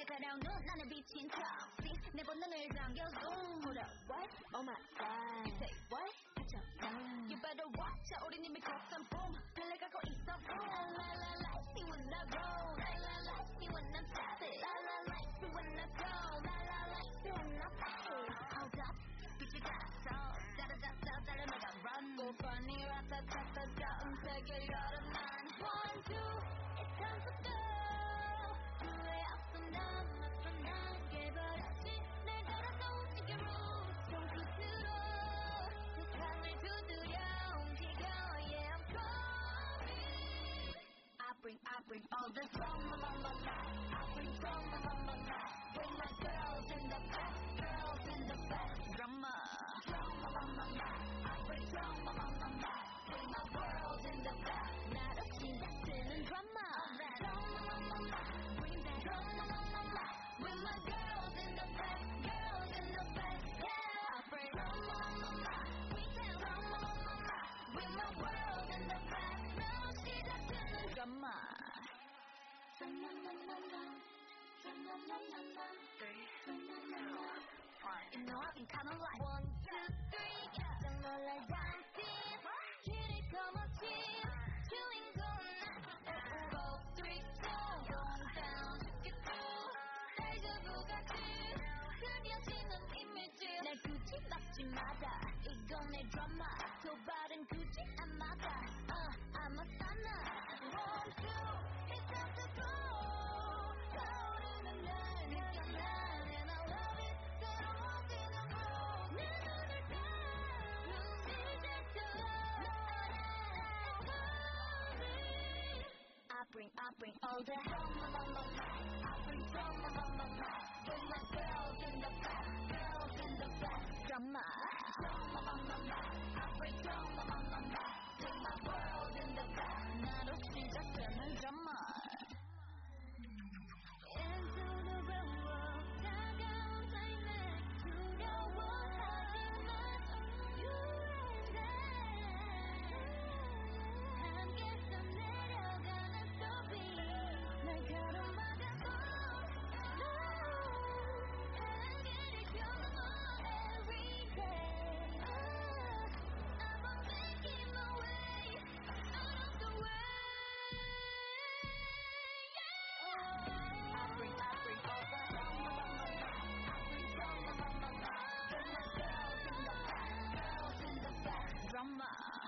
내 따라온 눈 안에 비친 척 내 본능을 당겨 zoom Hold up, what? Oh my god You say what? You better watch out 우린 이미 걷던 boom 달려가고 있어 boom La la la la see when I roll La la la see when I'm chopping La la la see when I go La la la see when I pay Hold up 빛이 갔어 따라잡다 달려나가 run 고번이 라타타타 전 세계 열어 난 One, two It's time to go 후회 없어 난 앞서 나가버렸지 날 걸어서 움직여 rules 손끝으로 세상을 두드려 움직여 Yeah I'm coming I bring all the drama I bring drama Bring my girls in the back Girls in the back Drama I bring drama Bring my world in the back 나로 시작되는 drama Bring that drama With my girls in the back Girls in the back Yeah I bring drama Bring that drama With my world in the back 나로 시작되는 drama Three, two, one. You know I've been kinda like 1, 2, 3 깜짝 놀랄 dancing 길을 거머쥔 주인공은 나 4, 3, 2 Going down get through 데자부가 그려지는 이미지 날 굳이 막지 마라 이건 내 드라마 도발은 굳이 안 막아 I'm a stunner 1, 2 It's time to go 떠오르는 날 느껴 난 And I love it 새로워지는 mood 내 눈을 다 이제부터 I bring all the I bring drama Bring my girls in the back Girls in the back Drama I bring drama Bring my world in the back 나로 시작되는 drama Into the real world 다가온 타임에 두려워하지만 You and I 함께서 내려가는 소비 날 가로막아도 No And get it you're every day I'm making my way out of the way I bring all the I bring drama Bring my girls in the back Girls in the back Drama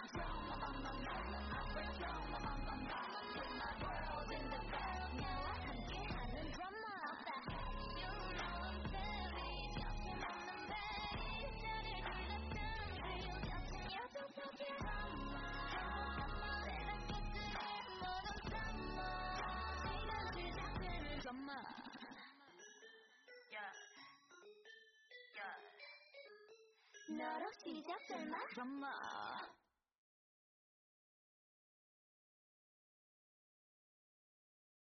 I bring drama Bring my world in the back 나와 함께하는 drama You know I'm steady 이렇게 먹는 baby 나를 둘러싼 real 여친 속의 drama 내가 끝을 모든 drama 지금 시작되는 drama Yeah 너로 시작되나? drama